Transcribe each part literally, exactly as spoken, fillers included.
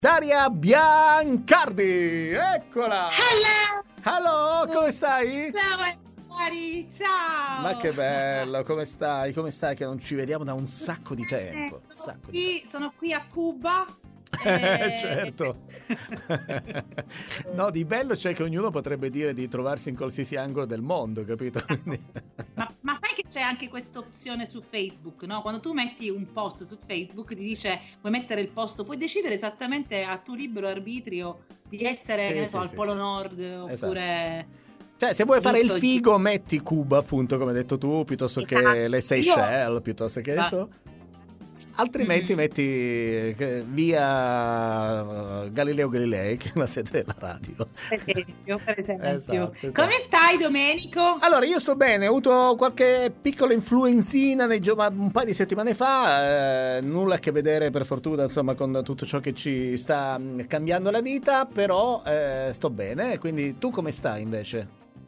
Daria Biancardi, eccola! Hello! Hello, come stai? Ciao Mari, ciao! Ma che bello, come stai? Come stai? Che non ci vediamo da un sacco di tempo. Eh, Un sono, sacco di qui, tempo. sono qui a Cuba. Eh, E... certo. No, di bello c'è che ognuno potrebbe dire di trovarsi in qualsiasi angolo del mondo, capito? Quindi... ma, ma sai che c'è anche questa opzione su Facebook, no? Quando tu metti un post su Facebook ti dice vuoi mettere il posto, puoi decidere esattamente a tuo libero arbitrio di essere, Sì, che ne sì, so, al sì, Polo sì. Nord Esatto. oppure... Cioè, se vuoi fare il Giusto? figo, metti Cuba, appunto, come hai detto tu, piuttosto che le Esatto. Io... Seychelles, piuttosto che ne so. Altrimenti Mm-hmm. metti eh, via uh, Galileo Galilei, che è la sede della radio. Per esempio, per esempio. Esatto, esatto. Come stai, Domenico? Allora, io sto bene, ho avuto qualche piccola influenzina nei gio- ma un paio di settimane fa, eh, nulla a che vedere per fortuna, insomma, con tutto ciò che ci sta mh, cambiando la vita, però eh, sto bene, quindi tu come stai invece?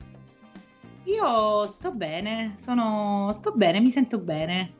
Io sto bene, sono, sto bene, mi sento bene.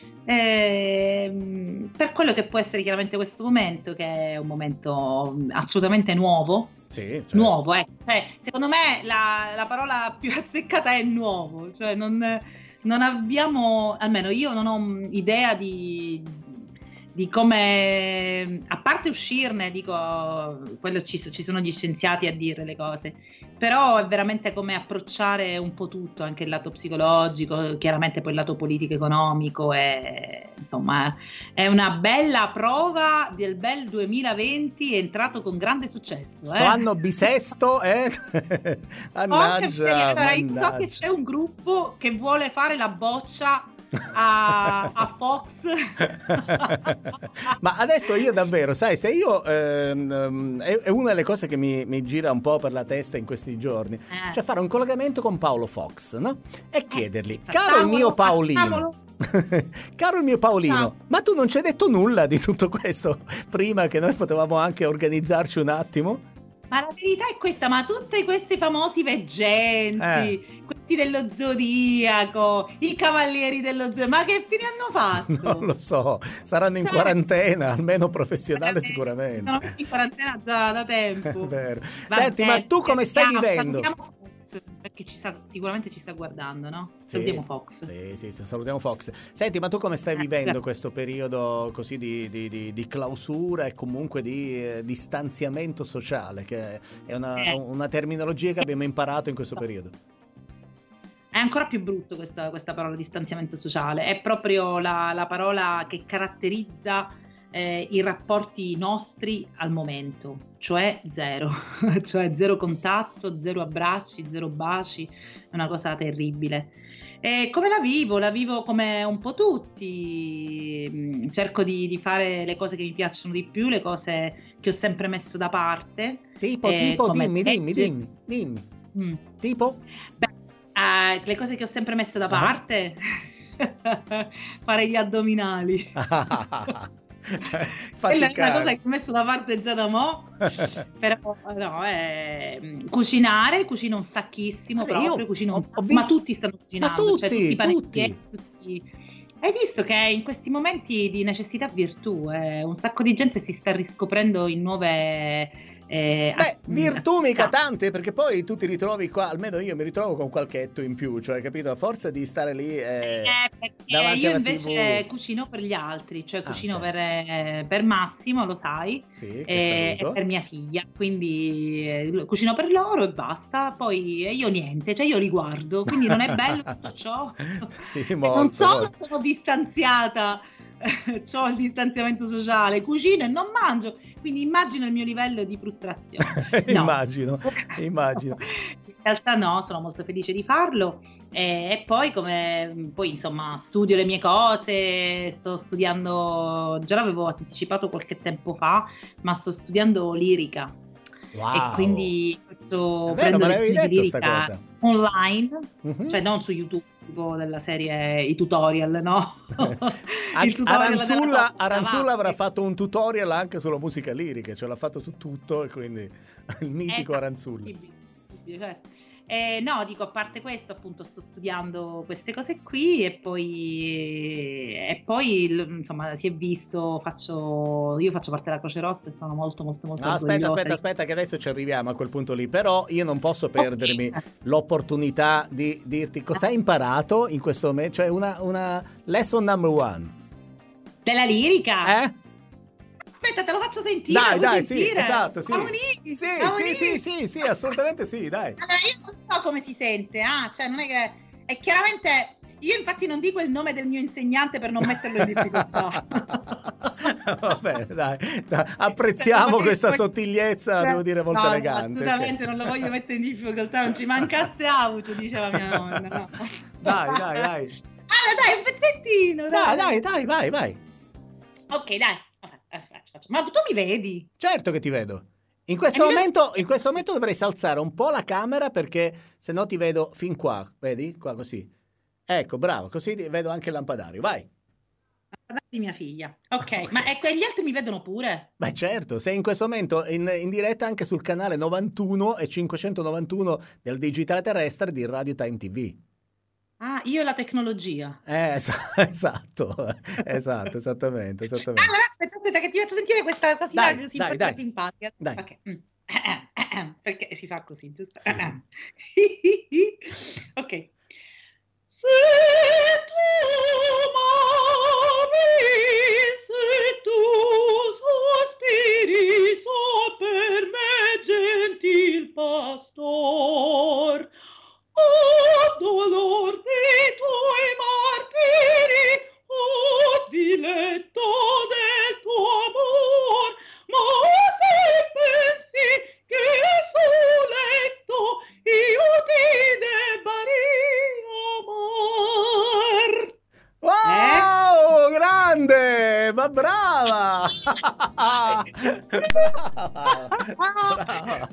Ehm, per quello che può essere chiaramente questo momento, che è un momento assolutamente nuovo, Sì, certo. nuovo, eh. Cioè, secondo me la, la parola più azzeccata è nuovo, cioè non, non abbiamo, almeno io non ho idea di, di come, a parte uscirne, dico, quello ci, ci sono gli scienziati a dire le cose, però è veramente come approcciare un po' tutto, anche il lato psicologico, chiaramente poi il lato politico-economico, e, insomma è una bella prova del bel duemilaventi, è entrato con grande successo. Sto eh. anno bisesto, eh? Mannaggia, Allora, io so che mannaggia. c'è un gruppo che vuole fare la boccia a, a Fox. Ma adesso io davvero, sai, se io ehm, è, è una delle cose che mi, mi gira un po' per la testa in questi giorni, Eh. cioè fare un collegamento con Paolo Fox, no? E chiedergli, Eh, caro il mio facciamolo, Paolino, facciamolo. caro il mio Paolino, Facciamo. ma tu non ci hai detto nulla di tutto questo prima che noi potevamo anche organizzarci un attimo? Ma la verità è questa, ma tutti questi famosi Eh. veggenti, questi dello Zodiaco, i cavalieri dello Zodiaco, ma che fine hanno fatto? Non lo so, saranno in Cioè, quarantena, almeno professionale veramente, sicuramente. sono tutti in quarantena già da È tempo. vero. Vabbè, Senti, ma tu come stai salutiamo, vivendo? salutiamo Fox, perché ci sta, sicuramente ci sta guardando, no? Sì, Salutiamo Fox. sì, sì, sì, salutiamo Fox. Senti, ma tu come stai Eh, vivendo grazie. questo periodo così di, di- di- di clausura e comunque di eh, distanziamento sociale, che è una, Eh, una terminologia che abbiamo imparato in questo periodo? È ancora più brutto questa, questa parola distanziamento sociale, è proprio la, la parola che caratterizza eh, i rapporti nostri al momento, cioè zero, cioè zero contatto, zero abbracci, zero baci, è una cosa terribile. E come la vivo? La vivo come un po' tutti. Mm, cerco di, di fare le cose che mi piacciono di più, le cose che ho sempre messo da parte, Tipo, eh, tipo, come dimmi, dimmi, leggere. dimmi, dimmi. Mm. Tipo? Beh, eh, le cose che ho sempre messo da Ah. parte, fare gli addominali. Cioè, Quella è una cosa faticare. che ho messo da parte già da mo', però no, eh, cucinare, cucino un sacchissimo Guarda, proprio, io cucino un ho, ho sacco, ma visto... tutti stanno Ma cucinando, cioè tutti tutti, i panettieri, tutti. tutti... Hai visto che in questi momenti di necessità virtù eh, un sacco di gente si sta riscoprendo in nuove eh, Beh, virtù mica attività. tante, perché poi tu ti ritrovi qua, almeno io mi ritrovo con qualche etto in più, cioè, capito? A forza di stare lì eh, Eh, perché davanti io alla invece tivù. cucino per gli altri, cioè Ah, cucino ok. per, eh, per Massimo, lo sai, Sì, che e, e saluto. per mia figlia, quindi eh, cucino per loro e basta, poi eh, io niente, cioè io li guardo, quindi non è bello tutto ciò. Sì, E non molto, solo molto. sono distanziata, ho il distanziamento sociale, cucino e non mangio, quindi immagino il mio livello di frustrazione. No. Immagino, immagino. In realtà no, sono molto felice di farlo e, e poi come poi insomma studio le mie cose, sto studiando, già l'avevo anticipato qualche tempo fa, ma sto studiando lirica e Wow. quindi È faccio, vero, prendo me l'avevi lezioni di detto sta lirica cosa. online, Mhm. cioè non su YouTube, tipo della serie i tutorial, no? Il Ar- tutorial della Aranzulla, donna, va. Aranzulla avrà fatto un tutorial anche sulla musica lirica, cioè l'ha fatto su tutto e quindi il mitico Esatto, Aranzulla. possibile, possibile, certo. Eh, no, dico, a parte questo, appunto, sto studiando queste cose qui e poi, e poi insomma, si è visto, faccio, io faccio parte della Croce Rossa e sono molto, molto, molto No, aspetta, orgogliosa. aspetta, di... aspetta, che adesso ci arriviamo a quel punto lì. Però io non posso perdermi Okay. l'opportunità di dirti cosa hai imparato in questo momento, cioè una, una lesson number one. Della lirica? Eh? Aspetta, te lo faccio sentire. Dai, lo dai, sentire? sì, esatto, sì. Siamo lì, Sì, siamo sì, lì. sì, sì, sì, assolutamente sì, dai. Allora, io non so come si sente, ah, cioè non è che... è chiaramente... Io infatti non dico il nome del mio insegnante per non metterlo in difficoltà. Vabbè, dai, dai, apprezziamo questa sottigliezza, devo dire, molto no, elegante. No, assolutamente, Okay. non lo voglio mettere in difficoltà, non ci mancasse auto, diceva mia nonna. No. Dai, dai, dai. Allora, dai, un pezzettino. Dai, dai, dai, vai, vai. Ok, dai. Ma tu mi vedi? Certo che ti vedo. In questo, momento, in questo momento dovresti alzare un po' la camera perché se no ti vedo fin qua, vedi? Qua così. Ecco, bravo, così vedo anche il lampadario. Vai. Di mia figlia. Ok, ma ecco, e gli altri mi vedono pure? Beh, certo, sei in questo momento in, in diretta anche sul canale novantuno e cinquecentonovantuno del digitale terrestre di Radio Time T V. Ah, io e la tecnologia. Eh, es- esatto, esatto, esattamente, esattamente. Allora, aspetta, aspetta, che ti faccio sentire questa cosina Dai, così dai, dai. simpatica. Dai. Ok. Mm. Perché si fa così, giusto? Sì. Ok. Se tu m'ami, se tu sospiri, so per me, gentil pastor. Oh, dolor dei tuoi martiri, oh, diletto del tuo amor, ma se pensi che sul letto io ti debba riamar. Wow, grande, ma brava! Brava, brava.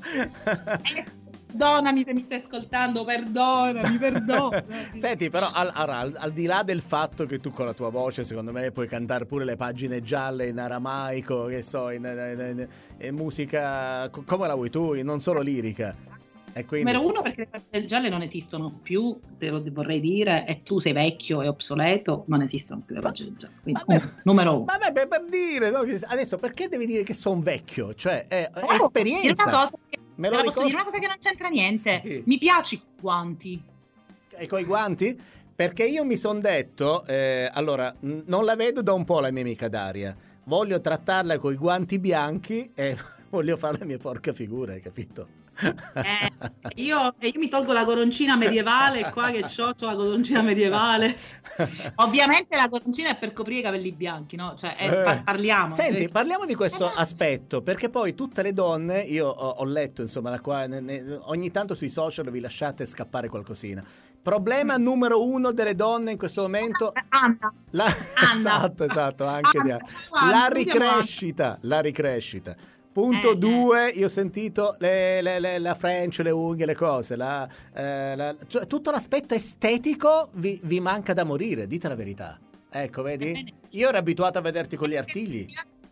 Perdonami se mi stai ascoltando, perdonami, perdonami. Senti, però al, al, al di là del fatto che tu con la tua voce, secondo me, puoi cantare pure le pagine gialle in aramaico, che so, in, in, in, in musica co- come la vuoi tu, non solo lirica. E quindi... Numero uno, perché le pagine gialle non esistono più, te lo vorrei dire, e tu sei vecchio e obsoleto, non esistono più le pagine gialle. Quindi, Vabbè, um, numero uno. vabbè, per dire, no? Adesso perché devi dire che sono vecchio? Cioè, è, è Oh, esperienza. Dire una cosa che, Me lo te la posso ricordo. dire una cosa che non c'entra niente. Sì. Mi piace i guanti. E coi guanti? Perché io mi son detto, eh, allora, n- non la vedo da un po' la mia amica Daria. Voglio trattarla coi guanti bianchi e voglio fare la mia porca figura, hai capito? Eh, io, io mi tolgo la coroncina medievale, qua che c'ho, c'ho la coroncina medievale. Ovviamente la coroncina è per coprire i capelli bianchi, no? Cioè, eh, par- parliamo. Senti, eh. parliamo di questo aspetto, perché poi tutte le donne, io ho, ho letto, insomma, da qua, ne, ne, ogni tanto sui social vi lasciate scappare qualcosina. Problema Mm. numero uno delle donne in questo momento... Anna. La, Anna. esatto, esatto, anche Anna, di, Anna, la salutiamo ricrescita, la ricrescita. Punto Eh, due, io ho sentito le, le, le, la French, le unghie, le cose, la, eh, la, cioè, tutto l'aspetto estetico vi, vi manca da morire, dite la verità. Ecco, vedi? Io ero abituato a vederti con gli artigli.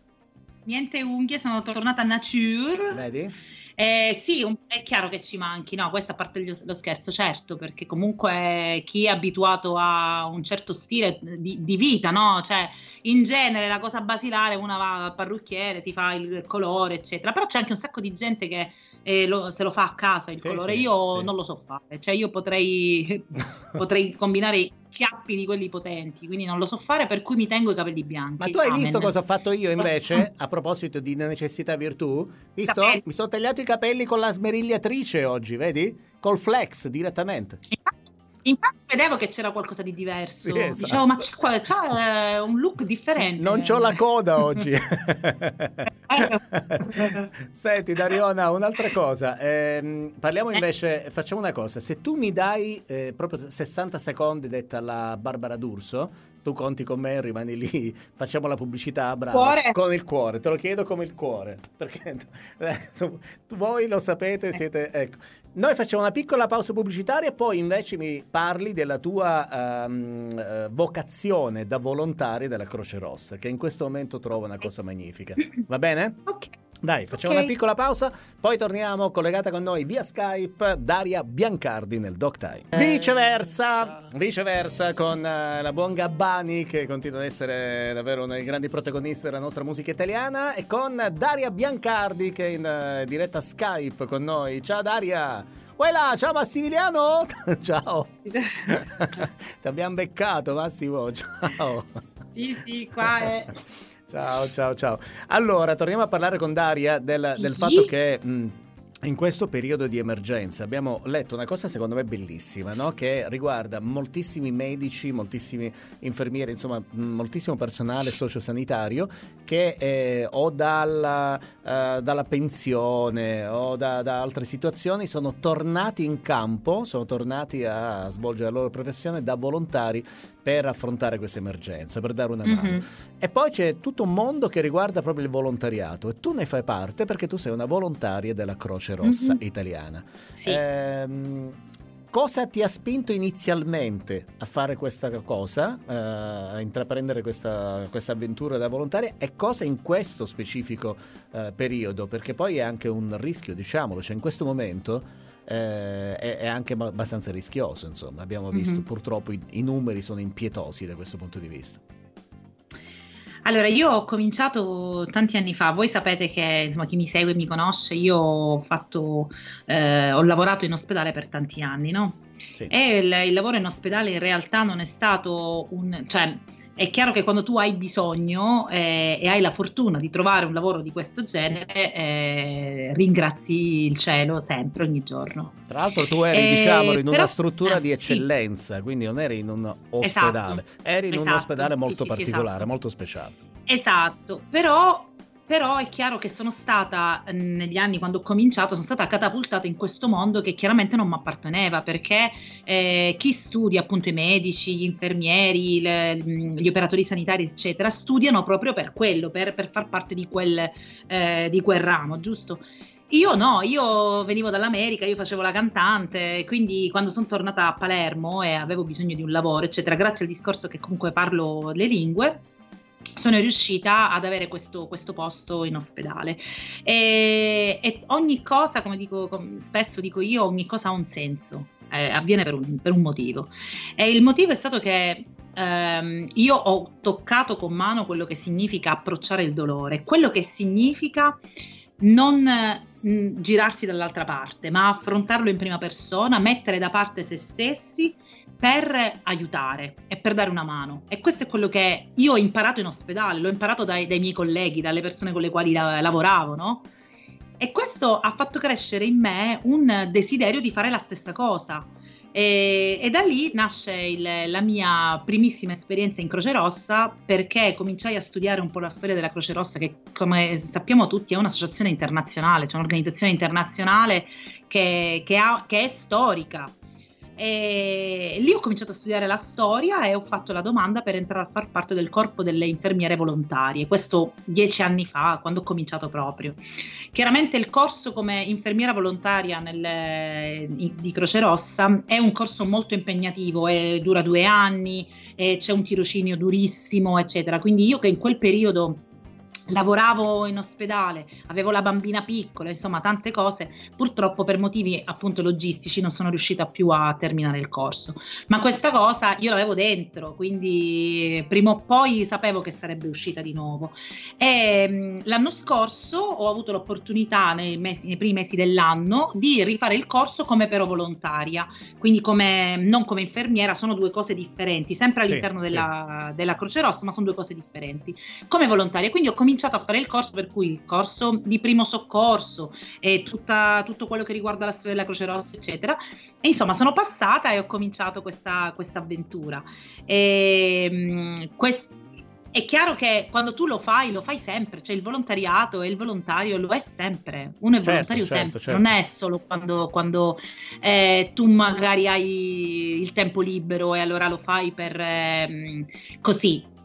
Niente unghie, sono tornata a nature. Vedi? Eh, sì, un- è chiaro che ci manchi, no, questa a parte gli- lo scherzo, certo, perché comunque chi è abituato a un certo stile di, di vita, no? Cioè, in genere la cosa basilare, una va al parrucchiere, ti fa il colore, eccetera, però c'è anche un sacco di gente che eh, lo- se lo fa a casa il Sì, colore, sì, io sì. non lo so fare, cioè io potrei, potrei combinare chiappi di quelli potenti, quindi non lo so fare, per cui mi tengo i capelli bianchi. Ma tu hai Amen. visto cosa ho fatto io invece? A proposito di necessità e virtù? Visto? Capelli. Mi sono tagliato i capelli con la smerigliatrice oggi, vedi? Col flex direttamente. Infatti, infatti vedevo che c'era qualcosa di diverso. Sì, esatto. Dicevo, ma c'è, qua- c'ha eh, un look differente. Non c'ho la coda oggi. Senti Dariona, un'altra cosa. Ehm, parliamo invece, facciamo una cosa. Se tu mi dai eh, proprio sessanta secondi detta alla Barbara D'Urso, tu conti con me, rimani lì, facciamo la pubblicità, bravo. Cuore? Con il cuore, te lo chiedo come il cuore. Perché eh, tu, tu- voi lo sapete, siete... Ecco. Noi facciamo una piccola pausa pubblicitaria e poi invece mi parli della tua ehm, eh, vocazione da volontaria della Croce Rossa, che in questo momento trovo una cosa magnifica. Va bene? Ok. Dai, facciamo Ok. una piccola pausa, poi torniamo collegata con noi via Skype Daria Biancardi nel Doc Time. Viceversa, viceversa con eh, la buon Gabbani, che continua ad essere davvero uno dei grandi protagonisti della nostra musica italiana, e con Daria Biancardi che è in eh, diretta Skype con noi. Ciao Daria! Uela, ciao Massimiliano! Ciao! Ti abbiamo beccato, Massimo, ciao! Sì, sì, qua è... Ciao, ciao, ciao. Allora, torniamo a parlare con Daria del, Sì. del fatto che mh, in questo periodo di emergenza abbiamo letto una cosa secondo me bellissima, no? Che riguarda moltissimi medici, moltissimi infermieri, insomma mh, moltissimo personale sociosanitario che eh, o dalla, eh, dalla pensione o da, da altre situazioni sono tornati in campo, sono tornati a svolgere la loro professione da volontari per affrontare questa emergenza, per dare una mano. Mhm. E poi c'è tutto un mondo che riguarda proprio il volontariato, e tu ne fai parte perché tu sei una volontaria della Croce Rossa Mhm. italiana. Sì. Ehm, cosa ti ha spinto inizialmente a fare questa cosa, eh, a intraprendere questa, questa avventura da volontaria, e cosa in questo specifico eh, periodo? Perché poi è anche un rischio, diciamolo, cioè in questo momento eh, è, è anche ma- abbastanza rischioso, insomma, abbiamo visto Mhm. purtroppo i, i numeri sono impietosi da questo punto di vista. Allora, io ho cominciato tanti anni fa, voi sapete che, insomma, chi mi segue e mi conosce, io ho fatto, eh, ho lavorato in ospedale per tanti anni, no? Sì. E il, il lavoro in ospedale in realtà non è stato un... cioè, è chiaro che quando tu hai bisogno eh, e hai la fortuna di trovare un lavoro di questo genere, eh, ringrazi il cielo sempre, ogni giorno. Tra l'altro tu eri, Eh, diciamolo, in una però- struttura eh, di sì. eccellenza, quindi non eri in un ospedale, Esatto, eri in un esatto, ospedale sì, molto sì, sì, particolare, esatto. molto speciale. Esatto, però, però è chiaro che sono stata, eh, negli anni quando ho cominciato, sono stata catapultata in questo mondo che chiaramente non mi apparteneva, perché eh, chi studia, appunto i medici, gli infermieri, le- gli operatori sanitari, eccetera, studiano proprio per quello, per, per far parte di quel, eh, di quel ramo, giusto? Io no, io venivo dall'America, io facevo la cantante, quindi quando sono tornata a Palermo e avevo bisogno di un lavoro, eccetera, grazie al discorso che comunque parlo le lingue, sono riuscita ad avere questo, questo posto in ospedale. E, e ogni cosa, come dico, com- spesso dico io, ogni cosa ha un senso, eh, avviene per un, per un motivo. E il motivo è stato che ehm, io ho toccato con mano quello che significa approcciare il dolore, quello che significa non mh, girarsi dall'altra parte, ma affrontarlo in prima persona, mettere da parte se stessi per aiutare e per dare una mano. E questo è quello che io ho imparato in ospedale, l'ho imparato dai, dai miei colleghi, dalle persone con le quali la- lavoravo, no? E questo ha fatto crescere in me un desiderio di fare la stessa cosa. E, e da lì nasce il- la mia primissima esperienza in Croce Rossa, perché cominciai a studiare un po' la storia della Croce Rossa, che come sappiamo tutti è un'associazione internazionale, cioè un'organizzazione internazionale che, che ha- che è storica. E lì ho cominciato a studiare la storia e ho fatto la domanda per entrare a far parte del corpo delle infermiere volontarie, questo dieci anni fa, quando ho cominciato proprio. Chiaramente il corso come infermiera volontaria nel, in- di Croce Rossa è un corso molto impegnativo, è- dura due anni, e c'è un tirocinio durissimo, eccetera. Quindi io che in quel periodo lavoravo in ospedale, avevo la bambina piccola, insomma tante cose, purtroppo per motivi appunto logistici non sono riuscita più a terminare il corso, ma questa cosa io l'avevo dentro, quindi prima o poi sapevo che sarebbe uscita di nuovo. E mh, l'anno scorso ho avuto l'opportunità nei, mesi, nei primi mesi dell'anno di rifare il corso come però volontaria, quindi come, non come infermiera, sono due cose differenti, sempre Sì, all'interno sì. della, della Croce Rossa, ma sono due cose differenti. Come volontaria, quindi ho cominciato a fare il corso, per cui il corso di primo soccorso e tutta, tutto quello che riguarda la storia della Croce Rossa, eccetera. E insomma, sono passata e ho cominciato questa, questa avventura. E, mh, quest- è chiaro che quando tu lo fai, lo fai sempre, cioè il volontariato e il volontario lo è sempre, uno è Certo, volontario certo, sempre, certo. non è solo quando, quando eh, tu magari hai il tempo libero e allora lo fai per ehm, così.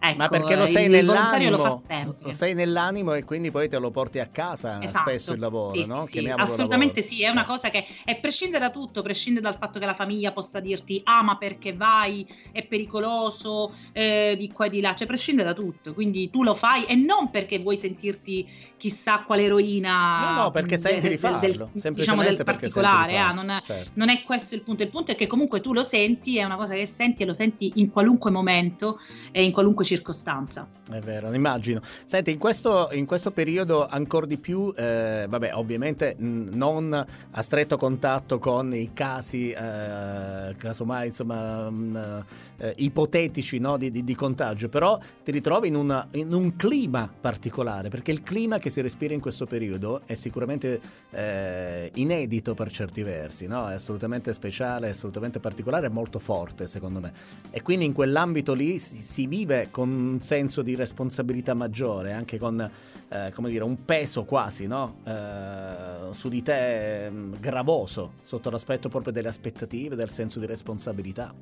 Ecco, Ma perché lo sei il volontario lo fa nell'animo, sempre. lo sei nell'animo e quindi poi te lo porti a casa Esatto, spesso il lavoro, sì, no? sì, sì, Chiamiamolo assolutamente lavoro. sì, è una Eh. cosa che è prescinde da tutto, prescinde dal fatto che la famiglia possa dirti ah ma perché vai, è pericoloso, eh, di qua e di là, cioè prescinde da tutto, quindi tu lo fai e non perché vuoi sentirti chissà quale No, no, eroina perché mh, senti de- di del, del- farlo, diciamo del semplicemente perché senti di particolare, ah, farlo, non, è, certo. non è questo il punto, il punto è che comunque tu lo senti, è una cosa che senti e lo senti in qualunque momento e in qualunque circostanza. È vero, immagino. Senti, in questo, in questo periodo ancora di più, eh, vabbè, ovviamente mh, non a stretto contatto con i casi, eh, casomai, insomma, mh, eh, ipotetici, no, di, di, di contagio, però ti ritrovi in, una, in un clima particolare, perché il clima che si respira in questo periodo è sicuramente eh, inedito per certi versi, no? È assolutamente speciale, è assolutamente particolare, è molto forte, secondo me. E quindi in quell'ambito lì si, si vive con un senso di responsabilità maggiore, anche con eh, come dire, un peso quasi, no? Eh, su di te mh, gravoso, sotto l'aspetto proprio delle aspettative, del senso di responsabilità.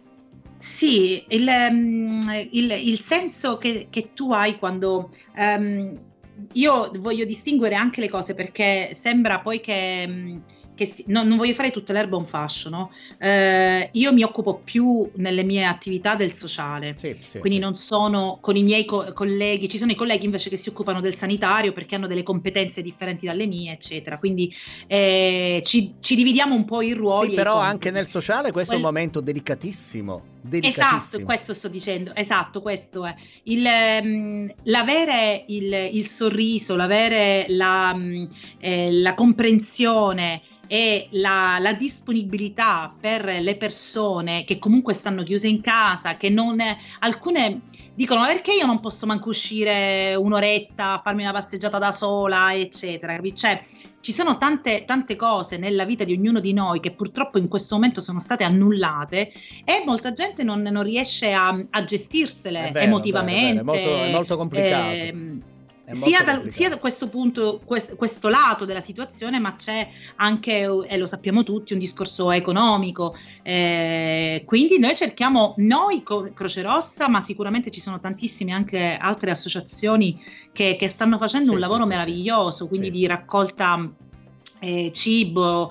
Sì, il, ehm, il- il senso che, che tu hai quando... ehm, io voglio distinguere anche le cose perché sembra poi che... mh, che si- no, non voglio fare tutta l'erba un fascio, no? Eh, io mi occupo più nelle mie attività del sociale, Sì, sì, quindi sì. non sono con i miei co- colleghi, ci sono i colleghi invece che si occupano del sanitario perché hanno delle competenze differenti dalle mie, eccetera. Quindi eh, ci, ci dividiamo un po' i Sì, ruoli e i però anche compiti. nel sociale questo è un Quel- momento delicatissimo, Esatto, delicatissimo. questo sto dicendo, esatto, questo è. Il, ehm, l'avere il, il sorriso, l'avere la, mh, eh, la comprensione e la, la disponibilità per le persone che comunque stanno chiuse in casa, che non, alcune dicono ma perché io non posso manco uscire un'oretta, a farmi una passeggiata da sola, eccetera, capi? Cioè, ci sono tante, tante cose nella vita di ognuno di noi che purtroppo in questo momento sono state annullate e molta gente non, non riesce a, a È gestirsele vero, è vero, è vero, è molto, è emotivamente. molto complicato. ehm, È sia, molto dal- sia da complicato. questo punto, quest- questo lato della situazione, ma c'è anche, e lo sappiamo tutti, un discorso economico. Eh, quindi noi cerchiamo, noi co- Croce Rossa, ma sicuramente ci sono tantissime anche altre associazioni che, che stanno facendo un Sì, sì, lavoro sì, sì. meraviglioso, quindi Sì. di raccolta eh, cibo,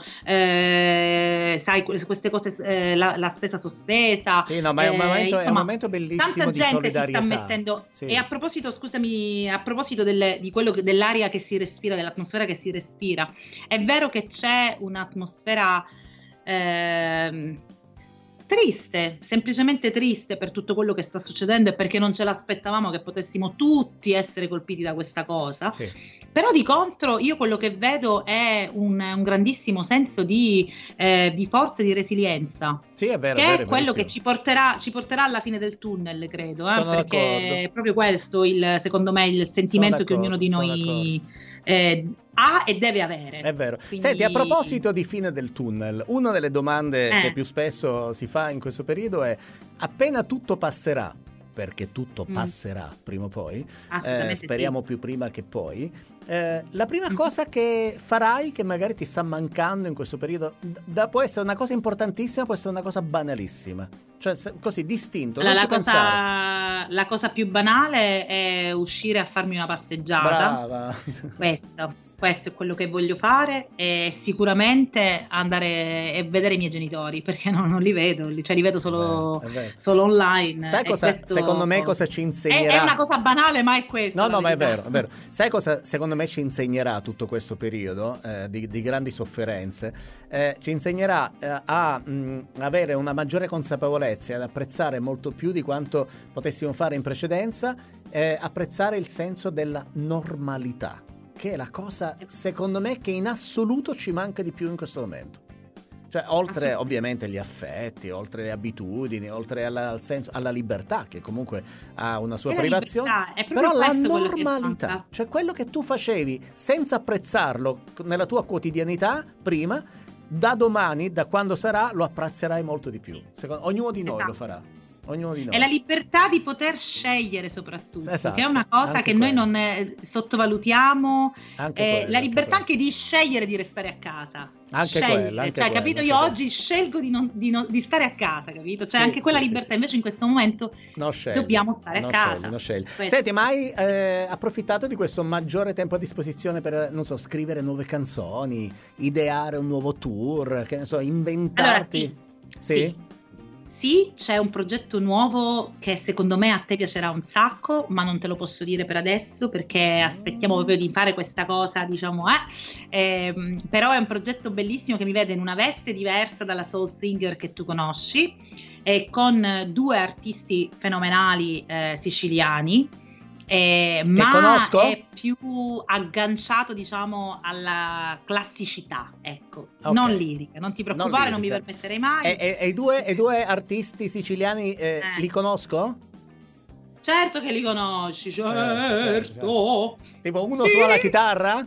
eh, sai, que- queste cose, eh, la, la spesa sospesa, Sì, no, ma è un eh, momento, è un insomma, momento tanta bellissimo di gente si sta solidarietà. mettendo. E Sì. a proposito, scusami, a proposito delle- di quello che- dell'aria che si respira, dell'atmosfera che si respira, è vero che c'è un'atmosfera ehm, triste, semplicemente triste per tutto quello che sta succedendo e perché non ce l'aspettavamo che potessimo tutti essere colpiti da questa cosa. Sì. Però di contro io quello che vedo è un, un grandissimo senso di, eh, di forza e di resilienza, Sì, è vero, è che vero, è è quello che verissimo. ci porterà, ci porterà alla fine del tunnel, credo, eh, Sono perché d'accordo. è proprio questo, il, secondo me, il Sono sentimento che ognuno d'accordo, di sono d'accordo. noi eh, ha e deve avere. È vero. Senti, a Quindi, proposito di fine del tunnel, una delle domande che eh, più spesso si fa in questo periodo è: appena tutto passerà, perché tutto mm, passerà prima o poi, eh, assolutamente sì. speriamo più prima che poi, eh, la prima Mhm. cosa che farai che magari ti sta mancando in questo periodo, da, può essere una cosa importantissima, può essere una cosa banalissima, cioè se- così distinto, Allora, non ci la pensare. cosa, la cosa più banale è uscire a farmi una passeggiata. Brava. Questo, questo è quello che voglio fare e sicuramente andare e vedere i miei genitori perché no, non li vedo, li- cioè li vedo È vero, solo, è vero. solo online Sai e cosa, secondo questo me, cosa ci è, è una insegnerà? cosa banale, ma è questa No, la no, ma è verità. vero, è vero. Sai cosa secondo me ci insegnerà tutto questo periodo eh, di, di grandi sofferenze? Eh, ci insegnerà eh, a mh, avere una maggiore consapevolezza e ad apprezzare molto più di quanto potessimo fare in precedenza, eh, apprezzare il senso della normalità, che è la cosa, secondo me, che in assoluto ci manca di più in questo momento. Cioè, oltre Assolut- ovviamente gli affetti, oltre le abitudini, oltre alla, al senso, alla libertà, che comunque ha una sua è la privazione, libertà, è proprio però la questo quello che normalità, manca. cioè quello che tu facevi senza apprezzarlo nella tua quotidianità prima, da domani, da quando sarà, lo apprezzerai molto di più. Secondo, ognuno di noi lo Esatto. farà. Ognuno di noi. È la libertà di poter scegliere soprattutto, esatto, che è una cosa che quello. noi non eh, sottovalutiamo. Anche eh, quello, la libertà anche, anche di scegliere di restare a casa. Anche Scegliere, quello, anche cioè, quello, capito? anche Io quello. oggi scelgo di, non, di, non, di stare a casa, capito? Cioè, sì, anche quella sì, libertà, sì, invece in questo momento non scegli, dobbiamo stare non a casa. Scegli, non scegli. Questo. Senti, ma hai eh, approfittato di questo maggiore tempo a disposizione per, non so, scrivere nuove canzoni, ideare un nuovo tour, che ne so, inventarti? Allora, sì. Sì? sì. Sì, c'è un progetto nuovo che secondo me a te piacerà un sacco, ma non te lo posso dire per adesso perché aspettiamo proprio di fare questa cosa, diciamo, eh. Eh, però è un progetto bellissimo che mi vede in una veste diversa dalla soul singer che tu conosci, e con due artisti fenomenali eh, siciliani. Eh, ma conosco? è più agganciato, diciamo, alla classicità, ecco, Okay. non lirica, non ti preoccupare, non, non mi permetterei mai. E, e, e, i, due, e i due artisti siciliani eh, Eh. li conosco? Certo che li conosci, certo. Certo, certo, certo. Tipo uno Sì. suona la chitarra?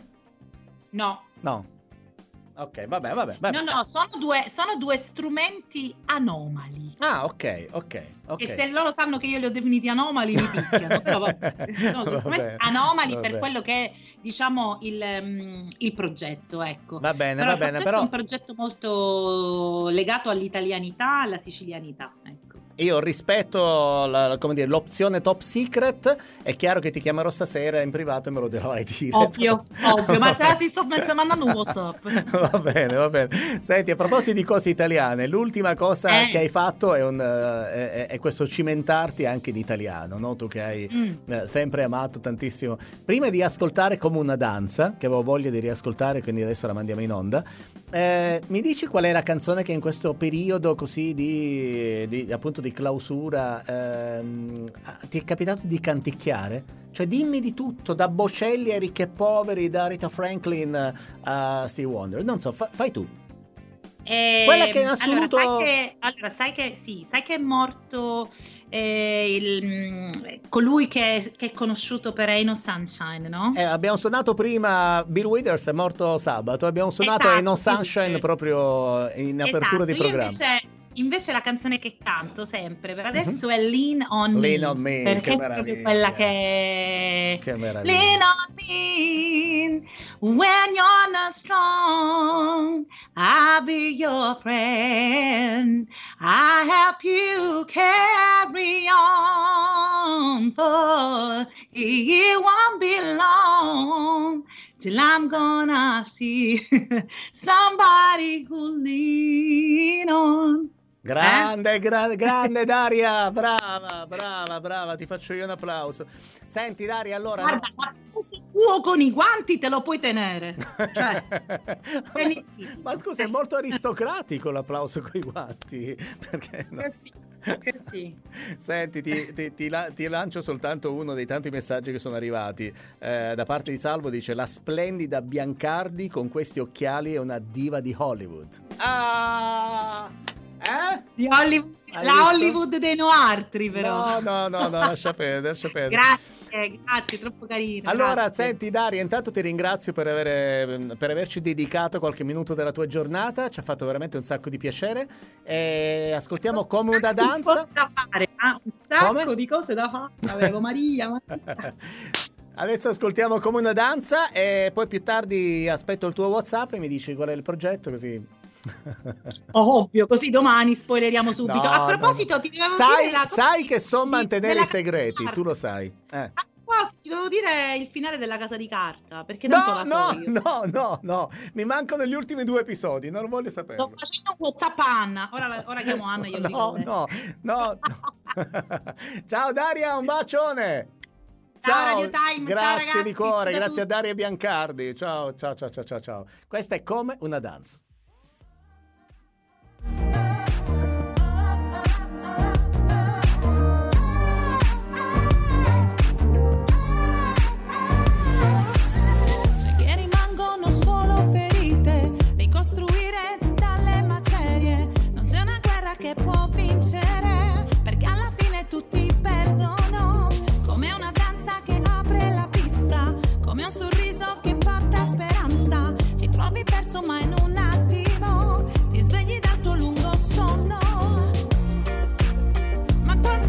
No. No. Ok, vabbè, vabbè. vabbè. No, no, sono due, sono due strumenti anomali. Ah, ok, ok, ok. E se loro sanno che io li ho definiti anomali mi picchiano. Però vabbè. Sono due strumenti anomali va per bene. quello che è, diciamo, il, um, il progetto, ecco. Va bene, però va il bene, progetto però è un progetto molto legato all'italianità, alla sicilianità, ecco. io rispetto la, come dire, l'opzione top secret. È chiaro che ti chiamerò stasera in privato e me lo dovrai dire. Ovvio, ovvio, ma te la ti sto mandando un WhatsApp. Va bene, va bene. Senti, a proposito di cose italiane, l'ultima cosa Eh. che hai fatto è, un, è, è questo cimentarti anche in italiano, no? Tu che hai Mm. eh, sempre amato tantissimo. Prima di ascoltare Come una danza, che avevo voglia di riascoltare, quindi adesso la mandiamo in onda, eh, mi dici qual è la canzone che in questo periodo così di, di appunto di clausura ehm, ti è capitato di canticchiare? Cioè dimmi di tutto, da Bocelli ai Ricchi e Poveri, da Rita Franklin a Stevie Wonder, non so, fa, fai tu. Eh, Quella che in assoluto... Allora, sai che, allora, sai che sì, sai che è morto eh, il, colui che, che è conosciuto per Ain't No Sunshine, no? Eh, abbiamo suonato prima, Bill Withers è morto sabato, abbiamo suonato Esatto, Ain't No sì, Sunshine sì. proprio in apertura Esatto, di io programma. invece, invece la canzone che canto sempre per adesso è Lean on Lean Me, on Me, perché che è proprio meraviglia. quella che Che meraviglia. Lean on me when you're not strong, I'll be your friend, I help you carry on, for it won't be long till I'm gonna see somebody who lean on. Grande, gra- grande Daria, brava, brava, brava, ti faccio io un applauso. Senti Daria, allora... Guarda, ma tu con i guanti te lo puoi tenere. Cioè, Vabbè, ma scusa, è molto aristocratico l'applauso con i guanti, perché no? Che sì, che sì. Senti, ti, ti, ti, la- ti lancio soltanto uno dei tanti messaggi che sono arrivati. Eh, da parte di Salvo dice: la splendida Biancardi con questi occhiali è una diva di Hollywood. Ah! Eh? Di Hollywood, Hai la visto? Hollywood dei noartri, però. No, no, no, no, lascia perdere, lascia perdere. Grazie, grazie, troppo carino. Allora, grazie. senti Daria, intanto ti ringrazio per, avere, per averci dedicato qualche minuto della tua giornata, ci ha fatto veramente un sacco di piacere. E ascoltiamo Come una danza. Un po' da fare, ah, un sacco Come? di cose da fare. Avevo Maria, Maria. Adesso ascoltiamo Come una danza e poi più tardi aspetto il tuo WhatsApp e mi dici qual è il progetto, così. Oh, ovvio, così domani spoileriamo subito. No, A proposito, no. ti devo sai, dire la sai che so di- mantenere della i segreti, Casa di tu lo sai. Eh. Carta. A proposito, ti devo dire il finale della Casa di Carta, perché non No, so no, la so io. no, no, no, mi mancano gli ultimi due episodi, non voglio Sto saperlo. facendo un WhatsApp a Anna. Ora, ora chiamo Anna e glielo dico. No, dov'è. no, no, no. Ciao Daria, un bacione. Ciao, Radio Time, ciao, grazie ragazzi, di cuore, ciao a grazie a tutti. Daria Biancardi. Ciao, ciao, ciao, ciao, ciao, ciao. Questa è Come una danza. C'è che rimangono solo ferite, ricostruire dalle macerie. Non c'è una guerra che può vincere, perché alla fine tutti perdono. Come una danza che apre la pista, come un sorriso che porta speranza. Ti trovi perso ma in un attimo ti svegli dal tuo lungo sonno. Ma quando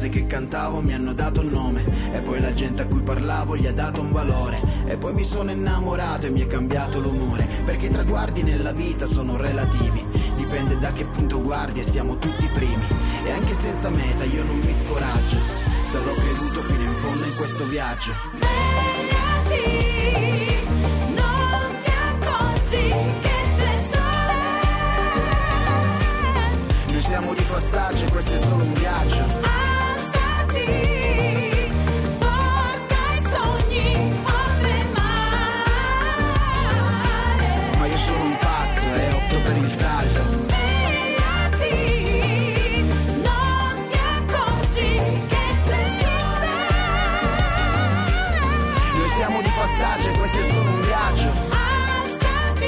frase che cantavo mi hanno dato un nome, e poi la gente a cui parlavo gli ha dato un valore, e poi mi sono innamorato e mi è cambiato l'umore, perché i traguardi nella vita sono relativi, dipende da che punto guardi e siamo tutti primi, e anche senza meta io non mi scoraggio, sarò creduto fino in fondo in questo viaggio. Svegliati, non ti accorgi che c'è sole. Noi siamo di passaggio e questo è solo un viaggio. Alzati, porta i sogni oltre il mare. Ma io sono un pazzo e opto per il salto. Svegliati, non ti accorgi che c'è sole. Noi siamo di passaggio e questo è solo un viaggio. Alzati,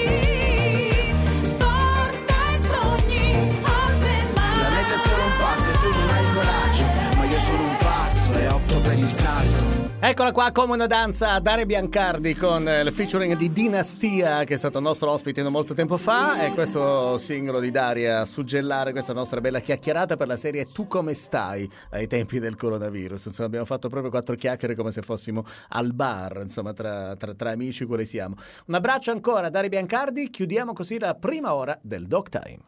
porta i sogni oltre il mare. La meta è solo un passo e tu non hai il coraggio, ma io sono un pazzo e opto per il salto. Eccola qua come una danza, Daria Biancardi con il featuring di Dinastia, che è stato nostro ospite non molto tempo fa, e questo singolo di Daria a suggellare questa nostra bella chiacchierata per la serie Tu come stai ai tempi del coronavirus. Insomma, abbiamo fatto proprio quattro chiacchiere come se fossimo al bar, insomma, tra, tra, tra amici quali siamo. Un abbraccio ancora a Daria Biancardi, chiudiamo così la prima ora del Dog Time.